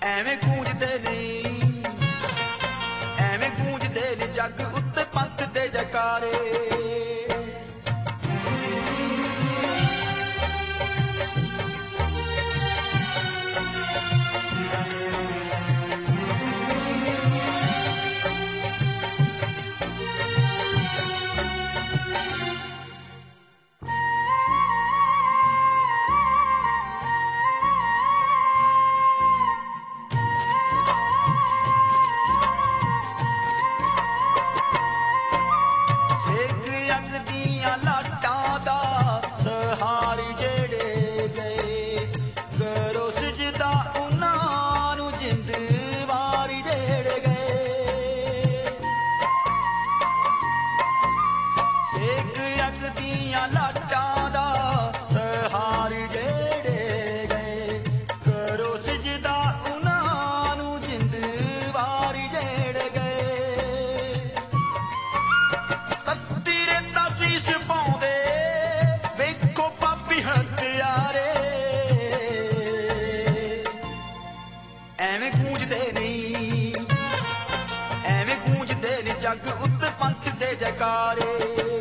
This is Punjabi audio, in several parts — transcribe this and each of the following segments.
ਐਵੇਂ ਗੂੰਜਦੇ ਨੀ, ਐਵੇਂ ਗੂੰਜਦੇ ਨੀ ਜੱਗ ਉੱਤੇ ਪੰਥ ਦੇ ਜੈਕਾਰੇ। ਲਾਟਾਂ ਦਾ ਸਹਾਰੀ ਜਿਹੜੇ ਗਏ, ਕਰੋ ਸਜਦਾ ਉਹਨਾਂ ਨੂੰ ਜਿੰਦ ਵਾਰੀ ਜਿਹੜੇ ਗਏ। ਸੇਕ ਅੱਗ ਦੀਆਂ ਲਾਟਾਂ ਦਾ ਸਹਾਰੀ ਜਿਹੜੇ ਗਏ, ਕਰੋ ਸਜਦਾ ਉਹਨਾਂ ਨੂੰ ਜਿੰਦ ਵਾਰੀ ਜਿਹੜੇ ਗਏ। ਐਵੇਂ ਗੂੰਜਦੇ ਨੀ, ਐਵੇਂ ਗੂੰਜਦੇ ਨੀ ਜੱਗ ਉੱਤੇ ਪੰਥ ਦੇ ਜੈਕਾਰੇ।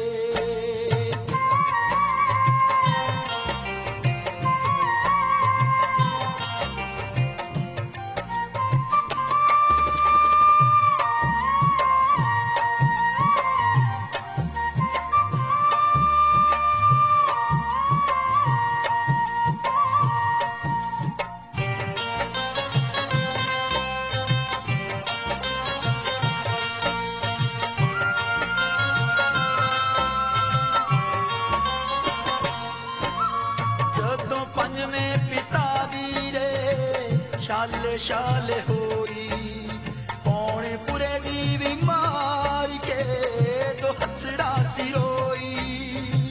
ਪੰਜਵੇਂ ਪਿਤਾ ਦੀ ਰੇ ਛਾਲੇ ਛਾਲੇ ਹੋਈ, ਪੌਣੇ ਪੁਰੇ ਦੀ ਵੀ ਮਾਰ ਕੇ ਦੋ ਹੱਥੜਾ ਸੀ ਰੋਈ।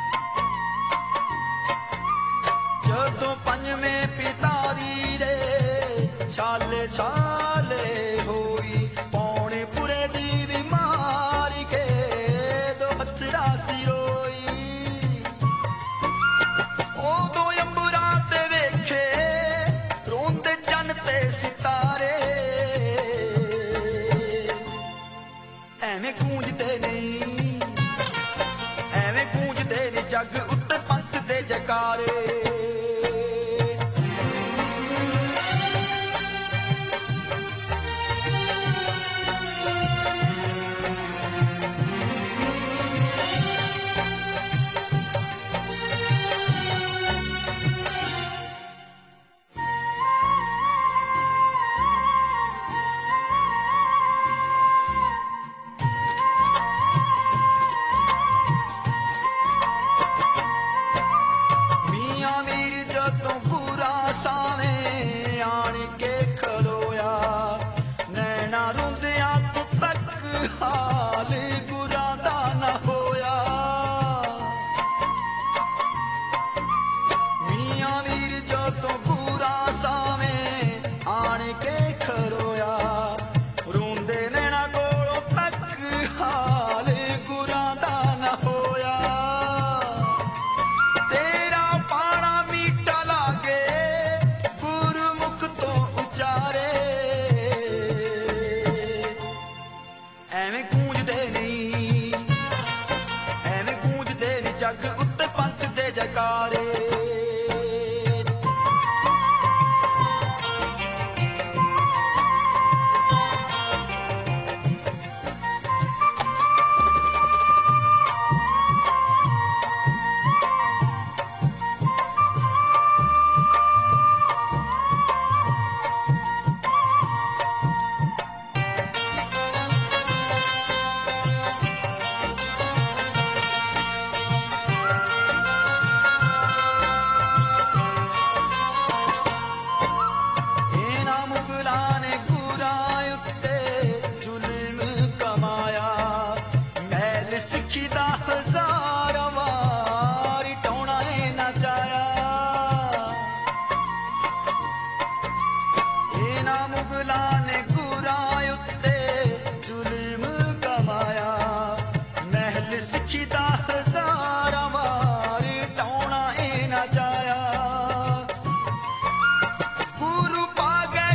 ਜਦੋਂ ਪੰਜਵੇਂ ਪਿਤਾ ਦੀ ਰੇ ਛਾਲੇ ਛਾਲੇ ਹੋਈ, ਪੌਣੇ ਪੁਰੇ ਦੀ ਵੀ ਮਾਰ ਕੇ ਦੋ ਹੱਥੜਾ ਸੀ ਰੋਈ। ਐਵੇਂ ਗੂੰਜਦੇ ਨੀ, ਐਵੇਂ ਗੂੰਜਦੇ ਨੀ ਜੱਗ ਉੱਤੇ ਪੰਥ ਦੇ ਜੈਕਾਰੇ। ਜਦੋਂ ਪੂਰਾ ਸਾਵੇਂ ਆਣ ਕੇ ਖਲੋਇਆ, ਨੈਣਾ ਰੁੰਦਿਆਂ ਤੋਂ ਤੱਕ ਹਾਲ ਗੁਰਾਂ ਦਾ ਨਾ ਹੋਇਆ। ਮੀਆਂ ਵੀਰ ਜਦੋਂ ਪੂਰਾ ਸਾਵੇਂ ਆਣ ਕੇ ਖਲੋਇਆ, ਰੋਂਦੇ ਨੈਣਾ ਕੋਲੋਂ ਤੱਕ ਹਾਲ ਗੁਰਾਂ ਦਾ ਨਾ ਹੋਇਆ। ਐਵੇਂ ਗੂੰਜਦੇ ਨੀ, ਐਵੇਂ ਗੂੰਜਦੇ ਨੀ ਜੱਗ ਉੱਤੇ ਪੰਥ ਦੇ ਜੈਕਾਰੇ।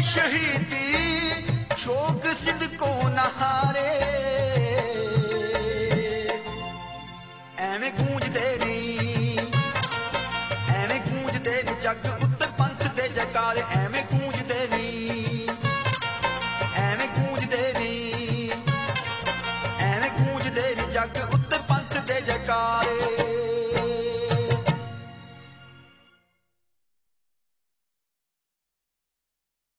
ਸ਼ਹੀਦੀ ਸ਼ੋਕ ਸਿੰਧ ਕੋ ਨਹਾਰੇ ਐਵੇਂ ਗੂੰਜਦੇ ਨੀ ਜੱਗ ਉੱਤੇ ਪੰਥ ਦੇ ਜੈਕਾਰ ਐਵੇਂ ਗੂੰਜਦੇ ਨੀ ਜੱਗ ਉੱਤੇ ਪੰਥ ਦੇ ਜੈਕਾਰ